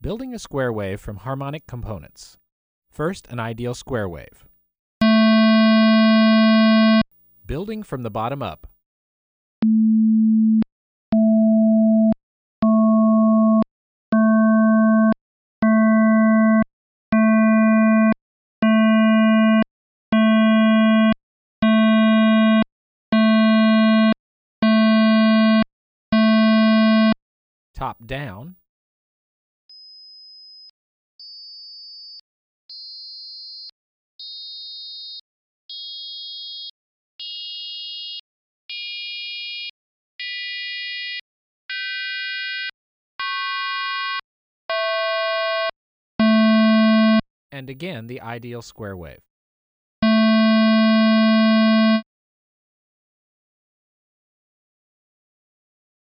Building a square wave from harmonic components. First, an ideal square wave. Building from the bottom up. Top down. And again, the ideal square wave.